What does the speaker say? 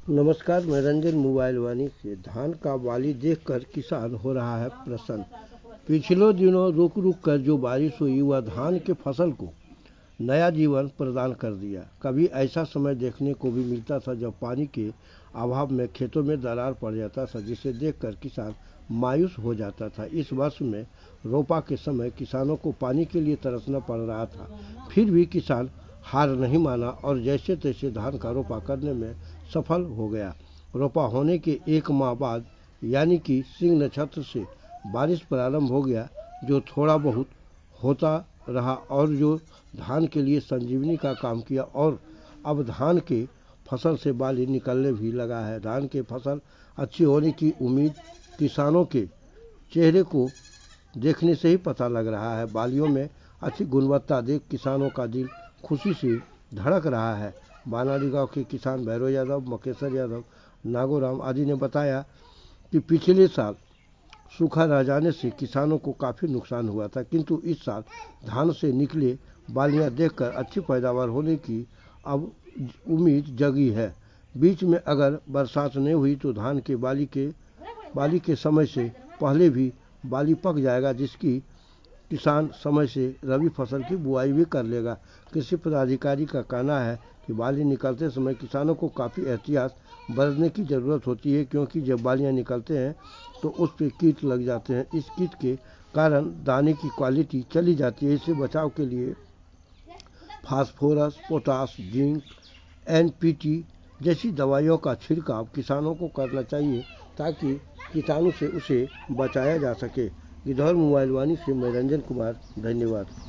नमस्कार, मैं रंजन मोबाइल वानी से। धान का बाली देखकर किसान हो रहा है प्रसन्न। पिछले दिनों रुक रुक कर जो बारिश हुई वह धान के फसल को नया जीवन प्रदान कर दिया। कभी ऐसा समय देखने को भी मिलता था जब पानी के अभाव में खेतों में दरार पड़ जाता था, जिसे देखकर किसान मायूस हो जाता था। इस वर्ष में रोपा के समय किसानों को पानी के लिए तरसना पड़ रहा था, फिर भी किसान हार नहीं माना और जैसे तैसे धान का रोपा करने में सफल हो गया। रोपा होने के एक माह बाद यानी कि सिंह नक्षत्र से बारिश प्रारंभ हो गया, जो थोड़ा बहुत होता रहा और जो धान के लिए संजीवनी का काम किया। और अब धान के फसल से बाली निकलने भी लगा है। धान के फसल अच्छी होने की उम्मीद किसानों के चेहरे को देखने से ही पता लग रहा है। बालियों में अच्छी गुणवत्ता देख किसानों का दिल खुशी से धड़क रहा है। बानाडी गांव के किसान भैरव यादव, मकेश्वर यादव, नागोराम आदि ने बताया कि पिछले साल सूखा रह जाने से किसानों को काफ़ी नुकसान हुआ था, किंतु इस साल धान से निकले बालियां देखकर अच्छी पैदावार होने की अब उम्मीद जगी है। बीच में अगर बरसात नहीं हुई तो धान के बाली के समय से पहले भी बाली पक जाएगा, जिसकी किसान समय से रबी फसल की बुआई भी कर लेगा। कृषि पदाधिकारी का कहना है कि बाली निकलते समय किसानों को काफ़ी एहतियात बरतने की ज़रूरत होती है, क्योंकि जब बालियां निकलते हैं तो उस पर कीट लग जाते हैं। इस कीट के कारण दाने की क्वालिटी चली जाती है। इससे बचाव के लिए फास्फोरस, पोटास, जिंक, एनपीटी जैसी दवाइयों का छिड़काव किसानों को करना चाहिए, ताकि कीटाणु से उसे बचाया जा सके। गिद्धौर मोबाइल वानी से मैं रंजन कुमार, धन्यवाद।